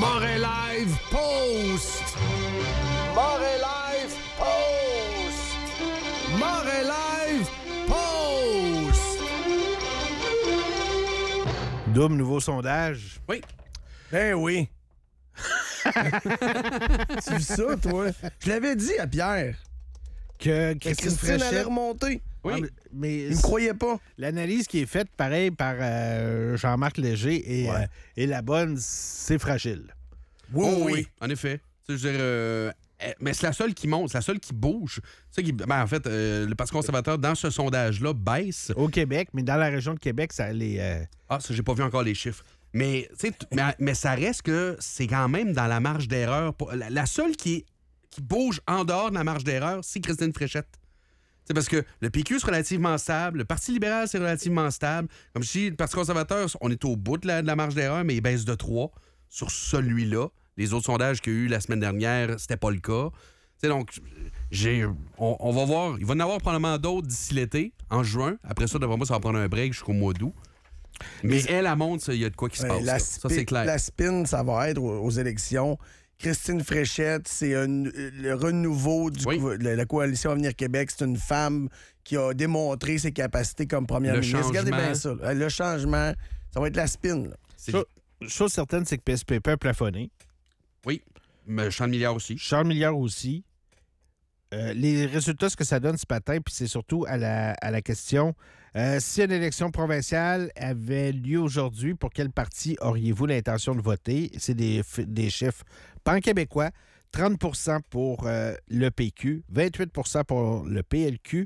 Montréal Post! Montréal Post! Montréal Post! Double nouveau sondage. Oui. Ben oui. Tu vis ça, toi? Je l'avais dit à Pierre. Que Christine allait Fréchette... remonter. Oui. Ah, mais Il me croyait pas. l'analyse qui est faite, pareil, par Jean-Marc Léger et la bonne, c'est fragile. Oui. En effet. Tu sais, je veux dire, mais c'est la seule qui monte, c'est la seule qui bouge. En fait, le Parti conservateur, dans ce sondage-là, baisse. Au Québec, mais dans la région de Québec, ça les... Ah, ça, j'ai pas vu encore les chiffres. Mais, tu sais, mais ça reste que c'est quand même dans la marge d'erreur. La seule qui bouge en dehors de la marge d'erreur, c'est Christine Fréchette. C'est parce que le PQ, c'est relativement stable. Le Parti libéral, c'est relativement stable. Comme je dis, le Parti conservateur, on est au bout de la marge d'erreur, mais il baisse de 3 sur celui-là. Les autres sondages qu'il y a eu la semaine dernière, c'était pas le cas. T'sais, donc, on va voir. Il va y en avoir probablement d'autres d'ici l'été, en juin. Après ça, d'après moi, ça va prendre un break jusqu'au mois d'août. Mais elle montre, il y a de quoi qui se passe. Ça, c'est clair. La spin, ça va être aux élections. Christine Fréchette, c'est le renouveau de la coalition Avenir Québec. C'est une femme qui a démontré ses capacités comme première ministre. Regardez bien ça. Le changement, ça va être la spin. Chose certaine, c'est que PSPP a plafonné. Oui, mais Charles Milliard aussi. Charles Milliard aussi. Les résultats, ce que ça donne ce matin, puis c'est surtout à la question, si une élection provinciale avait lieu aujourd'hui, pour quel parti auriez-vous l'intention de voter? C'est des chiffres pan-québécois. 30 pour le PQ, 28 pour le PLQ,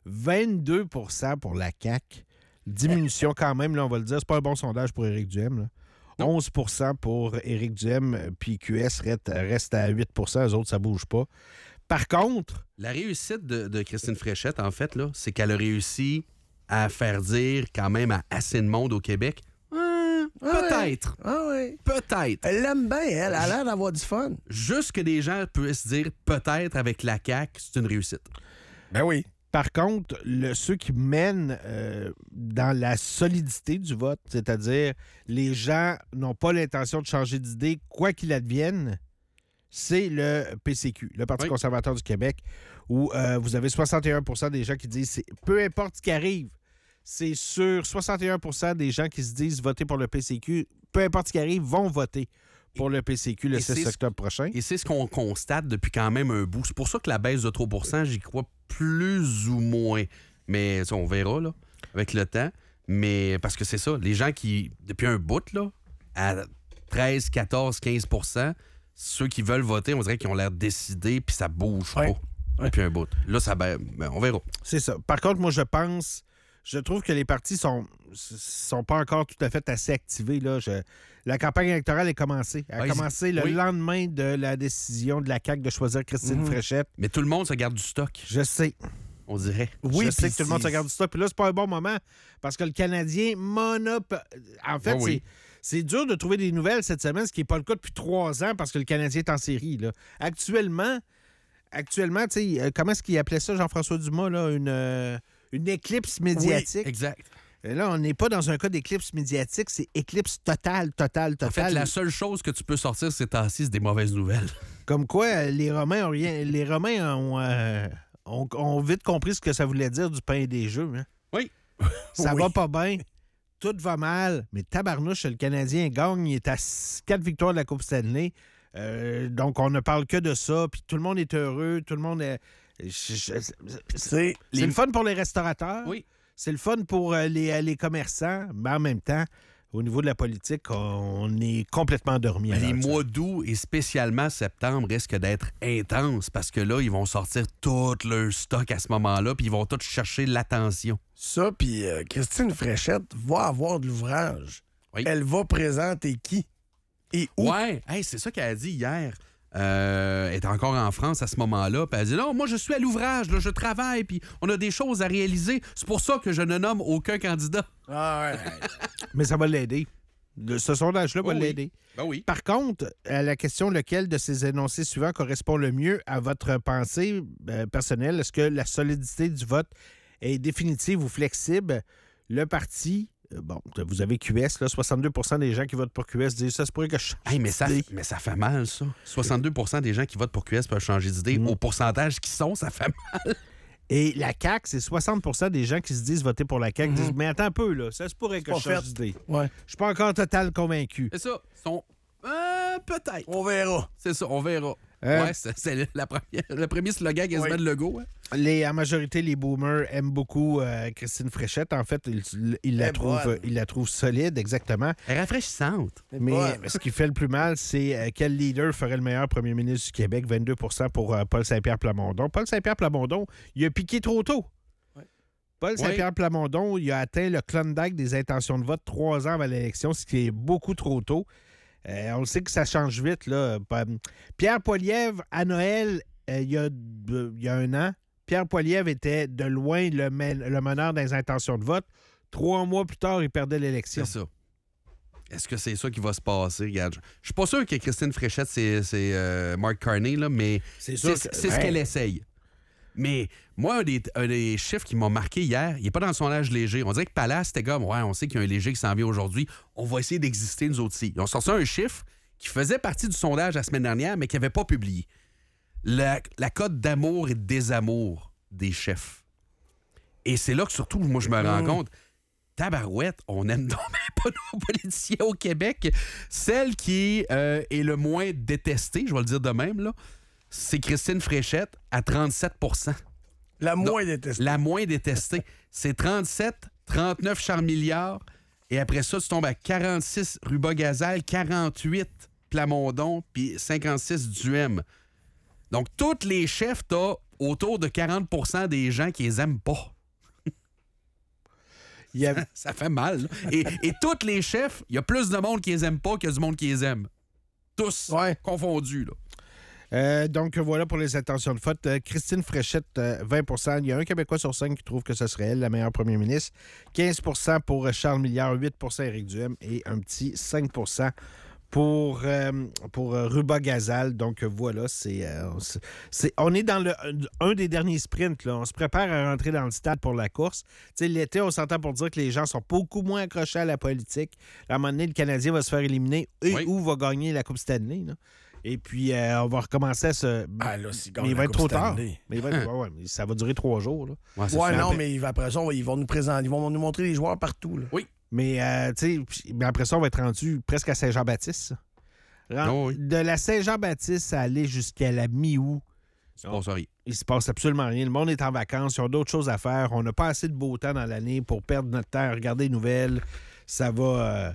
22 pour la CAQ. Diminution quand même, là, on va le dire. C'est pas un bon sondage pour Éric Duhem, là. 11 pour Éric Duhem, puis QS reste à 8 eux autres, ça bouge pas. Par contre... La réussite de Christine Fréchette, en fait, là, c'est qu'elle a réussi à faire dire quand même à assez de monde au Québec, peut-être. Ah oui. Peut-être. Elle l'aime bien, elle a l'air d'avoir du fun. Juste que des gens puissent dire peut-être avec la CAQ, c'est une réussite. Ben oui. Par contre, ceux qui mènent dans la solidité du vote, c'est-à-dire les gens n'ont pas l'intention de changer d'idée, quoi qu'il advienne, c'est le PCQ, le Parti conservateur du Québec, où vous avez 61 des gens qui disent peu importe ce qui arrive, c'est sûr, 61 des gens qui se disent voter pour le PCQ, peu importe ce qui arrive, vont voter pour le PCQ le 6 octobre prochain. Et c'est ce qu'on constate depuis quand même un bout. C'est pour ça que la baisse de 3 j'y crois plus ou moins. Mais ça, on verra là, avec le temps. Mais parce que c'est ça, les gens qui, depuis un bout, là, à 13, 14, 15 ceux qui veulent voter, on dirait qu'ils ont l'air décidés, puis ça bouge pas depuis un bout. Là, on verra. C'est ça. Par contre, moi, je trouve que les partis sont pas encore tout à fait assez activés. Là. La campagne électorale est commencée. Elle a commencé le lendemain de la décision de la CAQ de choisir Christine Fréchette. Mais tout le monde se garde du stock. Je sais. On dirait. Oui, je sais que tout le monde se garde du stock. Puis là, c'est pas un bon moment parce que le Canadien En fait, c'est dur de trouver des nouvelles cette semaine, ce qui n'est pas le cas depuis 3 ans parce que le Canadien est en série. Là. Actuellement, tu sais, comment est-ce qu'il appelait ça, Jean-François Dumas, là, une éclipse médiatique? Oui, exact. Et là, on n'est pas dans un cas d'éclipse médiatique, c'est éclipse totale. En fait, la seule chose que tu peux sortir ces temps-ci, c'est des mauvaises nouvelles. Comme quoi, les Romains ont vite compris ce que ça voulait dire du pain et des jeux. Hein? Oui. Ça va pas bien. Tout va mal. Mais tabarnouche, le Canadien gagne. Il est à 4 victoires de la Coupe Stanley. Donc, on ne parle que de ça. Puis tout le monde est heureux. Tout le monde est... C'est le fun pour les restaurateurs. Oui. C'est le fun pour les commerçants. Mais en même temps, au niveau de la politique, on est complètement endormi. Les mois d'août et spécialement septembre risquent d'être intenses parce que là, ils vont sortir tout leur stock à ce moment-là puis ils vont tous chercher l'attention. Ça, puis Christine Fréchette va avoir de l'ouvrage. Oui. Elle va présenter qui et où? Ouais, hey, c'est ça qu'elle a dit hier. Elle est encore en France à ce moment-là. Puis elle dit non, moi je suis à l'ouvrage, là, je travaille, puis on a des choses à réaliser. C'est pour ça que je ne nomme aucun candidat. Ah ouais. Mais ça va l'aider. Ce sondage-là va l'aider. Ben oui. Par contre, à la question lequel de ces énoncés suivants correspond le mieux à votre pensée personnelle, est-ce que la solidité du vote est définitive ou flexible? Le parti vous avez QS, là, 62 des gens qui votent pour QS disent ça se pourrait que je change mais ça fait mal, ça. 62 des gens qui votent pour QS peuvent changer d'idée. Au pourcentage qu'ils sont, ça fait mal. Et la CAQ, c'est 60 des gens qui se disent voter pour la CAQ disent « Mais attends un peu, là, ça se pourrait que je change d'idée. Ouais. Je suis pas encore total convaincu. » C'est ça. Peut-être. On verra. C'est ça, on verra. Ouais, c'est le premier slogan quasiment de Legault. Hein? En majorité, les boomers aiment beaucoup Christine Fréchette. En fait, ils la trouvent solide, exactement. Elle est rafraîchissante. Mais ce qui fait le plus mal, c'est quel leader ferait le meilleur premier ministre du Québec? 22 pour Paul Saint-Pierre Plamondon. Paul Saint-Pierre Plamondon, il a piqué trop tôt. Ouais. Paul Saint-Pierre Plamondon, il a atteint le Klondike des intentions de vote 3 ans avant l'élection, ce qui est beaucoup trop tôt. On le sait que ça change vite, là. Pierre Poilievre, à Noël, il y a un an, Pierre Poilievre était de loin le meneur des intentions de vote. 3 mois plus tard, il perdait l'élection. C'est ça. Est-ce que c'est ça qui va se passer? Regarde, je suis pas sûr que Christine Fréchette, c'est Mark Carney, là, mais c'est ce qu'elle essaye. Mais moi, un des chiffres qui m'a marqué hier, il n'est pas dans le sondage léger. On dirait que Palace, c'était comme, on sait qu'il y a un léger qui s'en vient aujourd'hui. On va essayer d'exister, nous autres aussi. Ils ont sorti un chiffre qui faisait partie du sondage la semaine dernière, mais qui n'avait pas publié. La cote d'amour et de désamour des chefs. Et c'est là que, surtout, moi, je me rends compte, tabarouette, on aime donc pas nos politiciens au Québec. Celle qui est le moins détestée, je vais le dire de même, là, c'est Christine Fréchette à 37 %. La moins détestée. La moins détestée. C'est 37, 39 Charles Milliard. Et après ça, tu tombes à 46 Ruba-Gazal, 48 Plamondon, puis 56 Duhem. Donc, tous les chefs, t'as autour de 40 % des gens qui les aiment pas. Ça fait mal. Et tous les chefs, il y a plus de monde qui les aime pas qu'il y a du monde qui les aime. Tous confondus, là. Donc, voilà pour les intentions de vote. Christine Fréchette, 20 % Il y a un Québécois sur 5 qui trouve que ce serait elle, la meilleure première ministre. 15 % pour Charles Milliard, 8 % Éric Duhem et un petit 5 % pour Ruba-Gazal. Donc, voilà, on est dans un des derniers sprints. Là. On se prépare à rentrer dans le stade pour la course. T'sais, l'été, on s'entend pour dire que les gens sont beaucoup moins accrochés à la politique. À un moment donné, le Canadien va se faire éliminer ou va gagner la Coupe Stanley. Là. Et puis, on va recommencer à se... là, mais il va être trop tard. Mais ça va durer 3 jours. Là. Mais après ça, ils vont nous montrer les joueurs partout. Là. Oui. Mais, après ça, on va être rendu presque à Saint-Jean-Baptiste. De la Saint-Jean-Baptiste à aller jusqu'à la mi-août. Il se passe absolument rien. Le monde est en vacances. Ils ont d'autres choses à faire. On n'a pas assez de beau temps dans l'année pour perdre notre temps à regarder les nouvelles. Ça va...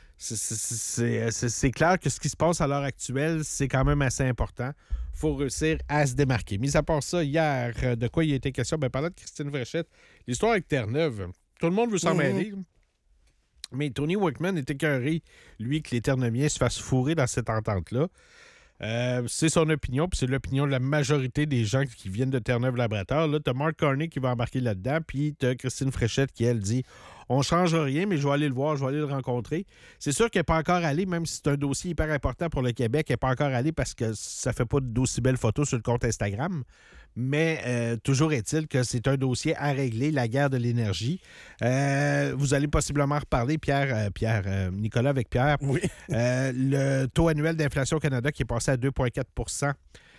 C'est clair que ce qui se passe à l'heure actuelle, c'est quand même assez important. Il faut réussir à se démarquer. Mis à part ça, hier, de quoi il a été question? Parlant de Christine Fréchette, l'histoire avec Terre-Neuve, tout le monde veut s'en mêler. Mais Tony Wickman est écœuré, lui, que les Terre-Neuviens se fassent fourrer dans cette entente-là. C'est son opinion, puis c'est l'opinion de la majorité des gens qui viennent de Terre-Neuve-Labrador. Là, t'as Mark Carney qui va embarquer là-dedans, puis t'as Christine Fréchette qui, elle, dit « On ne changera rien, mais je vais aller le voir, je vais aller le rencontrer. » C'est sûr qu'elle n'est pas encore allée, même si c'est un dossier hyper important pour le Québec, elle n'est pas encore allée parce que ça fait pas d'aussi belles photos sur le compte Instagram. Mais toujours est-il que c'est un dossier à régler, la guerre de l'énergie. Vous allez possiblement reparler, Nicolas avec Pierre. Oui. Le taux annuel d'inflation au Canada qui est passé à 2,4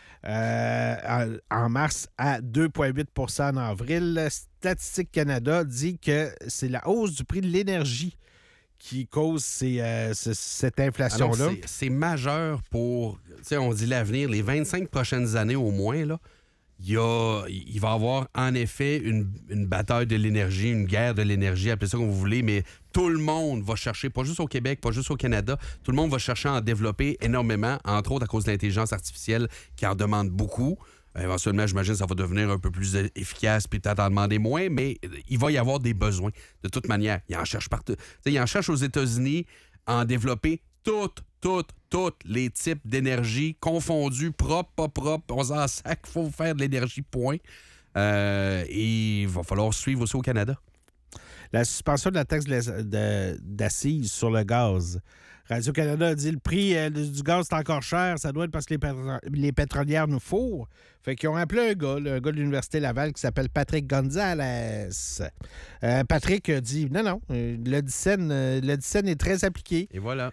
% en mars à 2,8 % en avril. Statistique Canada dit que c'est la hausse du prix de l'énergie qui cause cette inflation-là. Alors, c'est majeur pour, on dit l'avenir, les 25 prochaines années au moins, là. Il va y avoir en effet une bataille de l'énergie, une guerre de l'énergie, appelez ça comme vous voulez, mais tout le monde va chercher, pas juste au Québec, pas juste au Canada, tout le monde va chercher à en développer énormément, entre autres à cause de l'intelligence artificielle qui en demande beaucoup. Éventuellement, j'imagine que ça va devenir un peu plus efficace puis peut-être en demander moins, mais il va y avoir des besoins. De toute manière, ils en cherchent partout. Ils en cherchent aux États-Unis à en développer tous les types d'énergie confondus, propres, pas propres, on s'en sac, il faut faire de l'énergie, point. Et il va falloir suivre aussi au Canada. La suspension de la taxe d'assises sur le gaz Radio-Canada a dit le prix du gaz est encore cher. Ça doit être parce que les pétrolières nous fourrent. Fait qu'ils ont appelé un gars de l'Université Laval qui s'appelle Patrick Gonzalez. Patrick a dit non, le dixaine est très appliqué. Et voilà.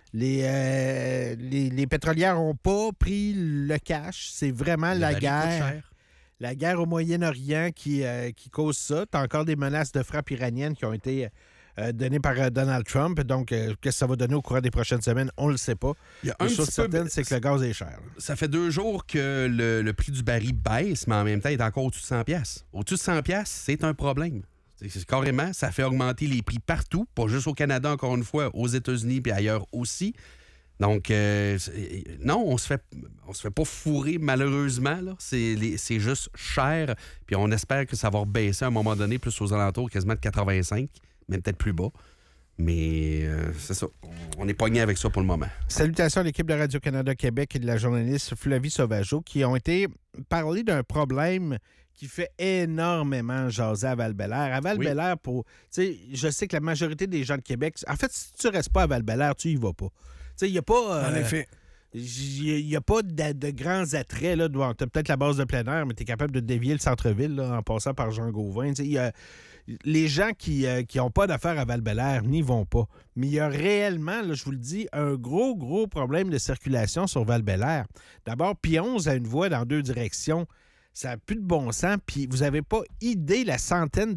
Les pétrolières n'ont pas pris le cash. C'est vraiment la guerre. La guerre au Moyen-Orient qui cause ça. Tu as encore des menaces de frappe iraniennes qui ont été données par Donald Trump. Donc, qu'est-ce que ça va donner au courant des prochaines semaines? On ne le sait pas. La chose certaine, c'est que le gaz est cher. Ça fait 2 jours que le prix du baril baisse, mais en même temps, il est encore au-dessus de 100$. Au-dessus de 100$, c'est un problème. C'est carrément, ça fait augmenter les prix partout, pas juste au Canada, encore une fois, aux États-Unis puis ailleurs aussi. Donc, non, on se fait pas fourrer, malheureusement. Là. C'est juste cher. Puis on espère que ça va baisser à un moment donné, plus aux alentours, quasiment de 85, mais peut-être plus bas. Mais c'est ça. On est pogné avec ça pour le moment. Salutations à l'équipe de Radio-Canada Québec et de la journaliste Flavie Sauvageau qui ont été parler d'un problème qui fait énormément jaser à Val-Bélair. À Val-Bélair, je sais que la majorité des gens de Québec... En fait, si tu ne restes pas à Val-Bélair, tu y vas pas. Il n'y a pas... en effet. Il n'y a pas de grands attraits. Tu as peut-être la base de plein air, mais tu es capable de dévier le centre-ville là, en passant par Jean Gauvin. Les gens qui n'ont pas d'affaires à Val-Bélair n'y vont pas. Mais il y a réellement, là, je vous le dis, un gros problème de circulation sur Val-Bélair. D'abord, P11 a une voie dans 2 directions. Ça n'a plus de bon sens. Puis vous n'avez pas idée les centaines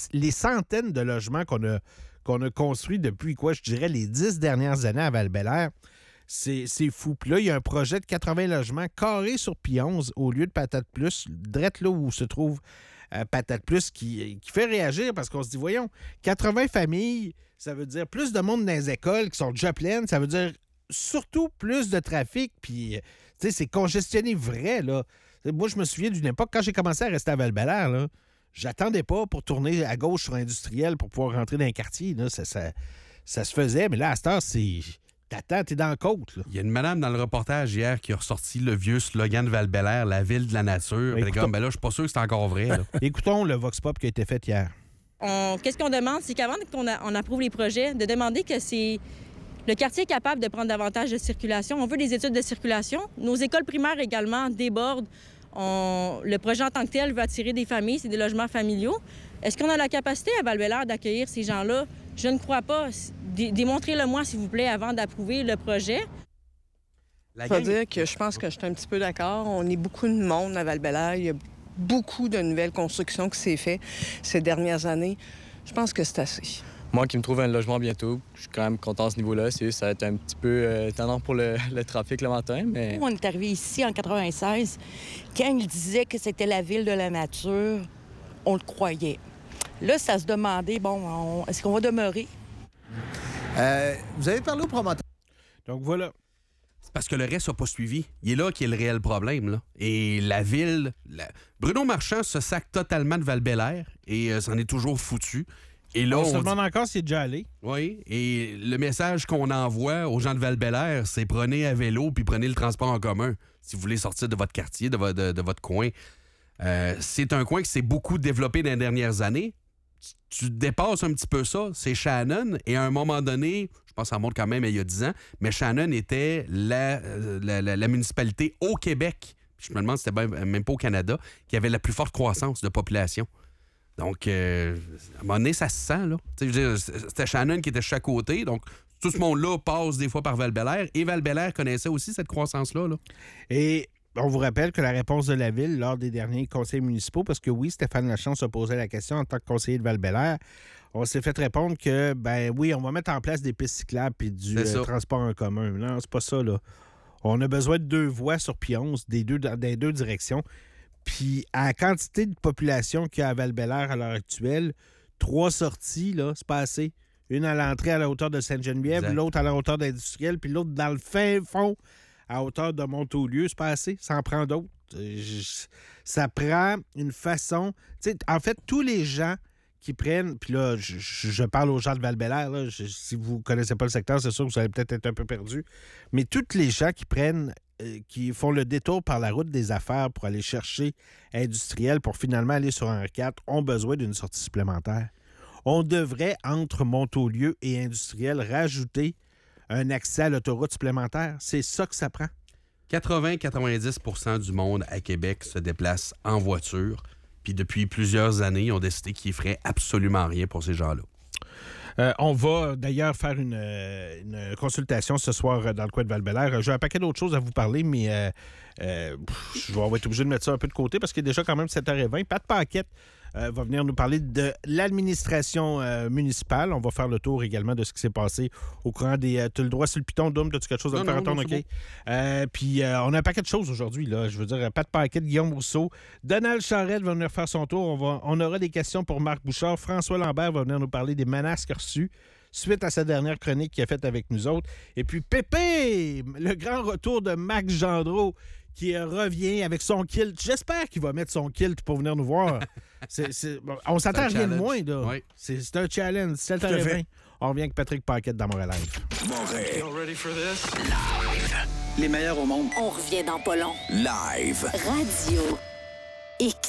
de logements qu'on a construits depuis, je dirais, les 10 dernières années à Val-Bélair. C'est fou. Puis là, il y a un projet de 80 logements carrés sur P11 au lieu de Patate Plus, direct là où se trouve Patate Plus, qui fait réagir parce qu'on se dit, voyons, 80 familles, ça veut dire plus de monde dans les écoles qui sont déjà pleines, ça veut dire surtout plus de trafic, puis, tu sais, c'est congestionné vrai, là. Moi, je me souviens d'une époque, quand j'ai commencé à rester à Val-Bélair, là, j'attendais pas pour tourner à gauche sur Industriel pour pouvoir rentrer dans un quartier. Là. Ça se faisait, mais là, à cette heure, c'est... T'attends, t'es dans la côte. Là. Il y a une madame dans le reportage hier qui a ressorti le vieux slogan de Val-Bélair, la ville de la nature. Elle est comme, là, je suis pas sûr que c'est encore vrai. Là. Écoutons le Vox Pop qui a été fait hier. Qu'est-ce qu'on demande? C'est qu'avant qu'on approuve les projets, de demander que le quartier est capable de prendre davantage de circulation. On veut des études de circulation. Nos écoles primaires également débordent. Le projet en tant que tel veut attirer des familles, c'est des logements familiaux. Est-ce qu'on a la capacité à Val-Bélair d'accueillir ces gens-là? Je ne crois pas. Démontrez-le-moi, s'il vous plaît, avant d'approuver le projet. Je veux dire que je pense que je suis un petit peu d'accord. On est beaucoup de monde à Val-Bélair. Il y a beaucoup de nouvelles constructions qui s'est fait ces dernières années. Je pense que c'est assez. Moi qui me trouve un logement bientôt, je suis quand même content à ce niveau-là. Ça va être un petit peu tendant pour le trafic le matin, mais... On est arrivé ici en 96. Quand il disait que c'était la ville de la nature, on le croyait. Là, ça se demandait, est-ce qu'on va demeurer? Vous avez parlé au promoteur. Donc voilà. C'est parce que le reste n'a pas suivi. Il est là qui est le réel problème. Là. Et la ville... Bruno Marchand se sac totalement de Val-Bélair et s'en est toujours foutu. Et là, on se demande encore s'il est déjà allé. Oui, et le message qu'on envoie aux gens de Val-Bélair, c'est prenez à vélo puis prenez le transport en commun si vous voulez sortir de votre quartier, de votre coin. C'est un coin qui s'est beaucoup développé dans les dernières années. Tu dépasses un petit peu ça, c'est Shannon, et à un moment donné, je pense que ça remonte quand même il y a 10 ans, mais Shannon était la municipalité au Québec, je me demande si c'était même pas au Canada, qui avait la plus forte croissance de population. Donc, à un moment donné, ça se sent, là. Je veux dire, c'était Shannon qui était de chaque côté, donc tout ce monde-là passe des fois par Val-Bélair, et Val-Bélair connaissait aussi cette croissance-là. Là. Et on vous rappelle que la réponse de la Ville lors des derniers conseils municipaux, parce que oui, Stéphane Lachance a posé la question en tant que conseiller de Val-Bélair, on s'est fait répondre que, oui, on va mettre en place des pistes cyclables et du transport en commun. Non, c'est pas ça, là. On a besoin de 2 voies sur P11, dans les 2 directions. Puis, à la quantité de population qu'il y a à Val-Bélair à l'heure actuelle, 3 sorties, là, c'est pas assez. Une à l'entrée à la hauteur de Sainte-Geneviève, l'autre à la hauteur d'Industriel, puis l'autre dans le fin fond à hauteur de Montaulieu. C'est pas assez. Ça en prend d'autres. Ça prend une façon... En fait, tous les gens qui prennent... Puis là, je parle aux gens de Val-Bélair. Là, si vous ne connaissez pas le secteur, c'est sûr que vous allez peut-être être un peu perdu. Mais tous les gens qui font le détour par la route des affaires pour aller chercher Industriel pour finalement aller sur Henri IV ont besoin d'une sortie supplémentaire. On devrait, entre Montaulieu et Industriel, rajouter un accès à l'autoroute supplémentaire. C'est ça que ça prend. 80-90% du monde à Québec se déplace en voiture. Puis depuis plusieurs années, ils ont décidé qu'ils ne feraient absolument rien pour ces gens-là. On va d'ailleurs faire une consultation ce soir dans le coin de Val-Bélair. J'ai un paquet d'autres choses à vous parler, mais je vais être obligé de mettre ça un peu de côté parce qu'il est déjà quand même 7h20. Pat Paquette va venir nous parler de l'administration municipale. On va faire le tour également de ce qui s'est passé au courant des... Tu as le droit sur le piton, Dom? As-tu quelque chose à me faire entendre? OK. Puis on a un paquet de choses aujourd'hui. Là. Je veux dire, Pat Paquette, Guillaume Rousseau, Donald Charette va venir faire son tour. On aura des questions pour Marc Bouchard. François Lambert va venir nous parler des menaces qu'il a reçues suite à sa dernière chronique qu'il a faite avec nous autres. Et puis Pépé, le grand retour de Max Gendreau, qui revient avec son kilt. J'espère qu'il va mettre son kilt pour venir nous voir. On s'attend à rien de moins. Là. Oui. C'est un challenge. C'est le On revient avec Patrick Paquette dans Montréal Live. Live. Les meilleurs au monde. On revient dans pas long. Live. Radio X.